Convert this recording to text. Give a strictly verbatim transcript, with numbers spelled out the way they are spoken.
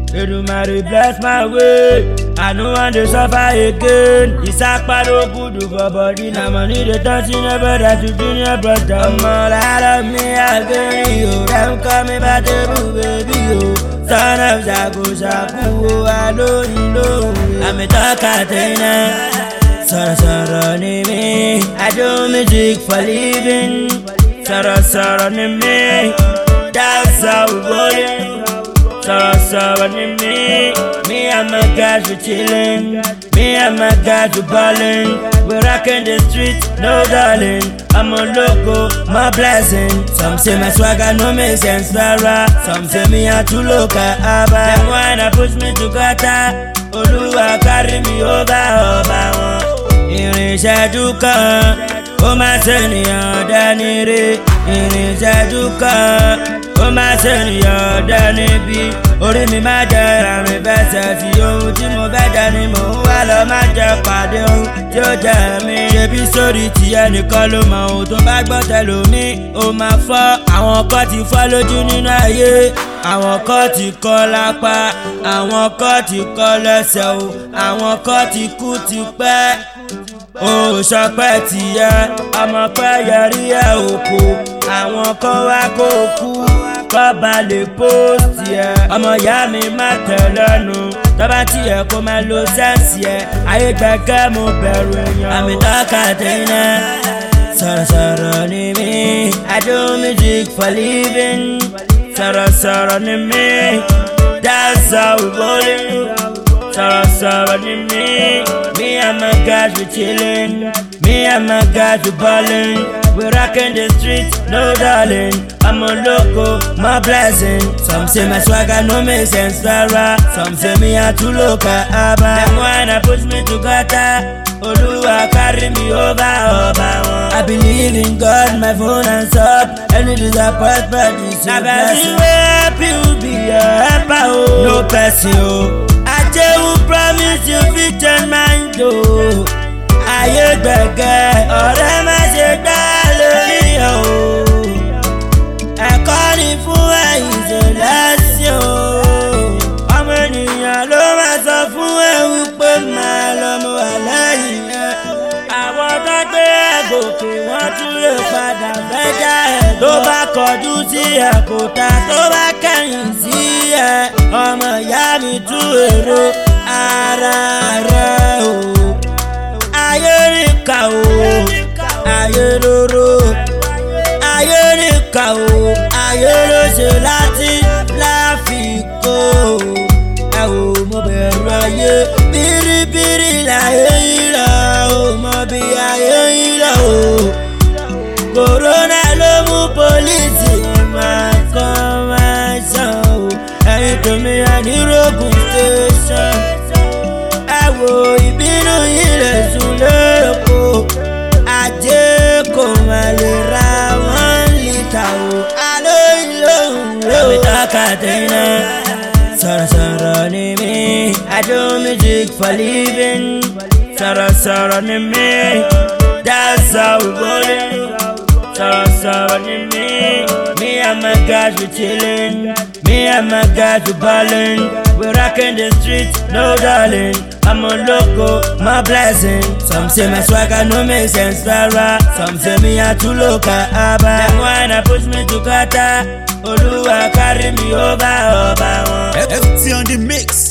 Edumare bless my way. I no want to suffer again. Isakpa no good for body. Na money dey touch in a brother to junior brother. Omo love me again, yo. Them call me Batebu baby, yo. Son of Jago Shaku, I know you know. I'm a talkatina. Sara Sara ni me. I do music for living. Sara Sara ni me. That's how we rollin'. Sara Sara ni me. Me and my guys we chillin'. Me and my guys we ballin'. We rockin' the streets, no darling. I'm a loco, my blessing. Some say my swagger no make sense, rara. Some say me a too local, abba. Them wanna push me to gutter. Oluwa carry me over, over one. Irinṣẹ́jú kan, ó máa ṣènìyàn dání rí. Irinṣẹ́jú kan, ó máa ṣènìyàn dání bí. Orí mi máa jẹ àmì fẹsẹ̀ sí ohun tí mo fẹ́ jẹ ni mò ń wá lọ máa jẹ pàdé ohun tí ó jẹ mí. Ṣebí sórí ti ẹnìkan ló mọ ohun tó bá gbọ́ tẹlòmí ó máa fọ́. Àwọn kan ti fọ́ lójú nínú ayé. Àwọn kan ti kọ́ lápá. Àwọn kan ti kọ́ lẹ́sẹ̀ o. Àwọn kan ti kú ti pẹ́. O ṣọpẹ́ tìyẹ ọmọ pẹ́ yẹrí ẹ̀ òkú. Àwọn kan wá kó kú kọ́ba lè pósìtì ẹ̀. Ọmọ ìyá mi má tẹ̀ lẹ́nu tọ́ba tiẹ̀ kó máa lo sẹ́ǹsì ẹ̀. Ayé gbẹ̀gẹ́ mo bẹ̀rù èèyàn. Àmì tọ́ka tẹ̀yìnà sọ̀rọ̀ sọ̀rọ̀ ni mí. I do music for living. Sọ̀rọ̀ sọ̀rọ̀ ni mí. That's how we rollin'. Sara Sara ni me. Me and my guys we chillin'. Me and my guys we ballin'. We rockin' the streets, no darling. I'm a loco, my blessing. Some say my swagger no make sense, rara. Some say me a too local, abba. Them wanna push me to gutter. Oluwa carry me over, over one. I believe in God, my phone and up. Any disappointment is a blessing. Now help you be a helper, oh. No person, oh. Ajay who promise you fit change mind, oh. Ayé gbẹ̀gẹ́ ọ̀rẹ́ má ṣe dá lórí o. Ẹ̀kọ́ ni fún ẹ̀yin ṣe lẹ́sìn o. Ọmọ ènìyàn ló máa sọ fún ẹ wípé máa lọ mọ àlẹ́yìn ẹ. Àwọn tó gbé ẹ gòkè wọ́n tún lè padà fẹ́jà ẹ̀. Tó bá kọjú sí ẹ kò ta, tó bá kẹ̀yìn sí ẹ. Ọmọ ìyá mi tú èrò ara rẹ̀ o. Ayé nìkà o, ayé lóró. Ayé nìkà o, ayé ló ṣe láti láfikò. Ẹ ò mọ bẹ̀rù ayé, bìrìbìrì láyé yìí lọ. Ò mọ bí ayé yìí lọ o. Kòrónà ló mú pólísì máa kọ́ máa ṣàn o. Ẹyin tó mi rà ní Rogun station. Ẹ wo ìbínú yìí lè sùn lẹ́kọ̀ọ́. Ajé kò má lè ra one litre o. Àlọ́ ìlóhùn rẹ̀ o. Àmì tọ́ka tẹ̀yìnà sọ̀rọ̀ sọ̀rọ̀ ni mí. I do music for living. Sọ̀rọ̀ sọ̀rọ̀ ni mí. That's how we rollin'. Sọ̀rọ̀ sọ̀rọ̀ ni mí. Me and my guys we chillin'. Me and my guys we ballin'. We rockin' the streets, no darling. I'm a loco, my blessing. Some say my swagger no make sense, rara. Some say me a too local, abba. Them wanna push me to gutter. Oluwa carry me over, over one. F T on the mix.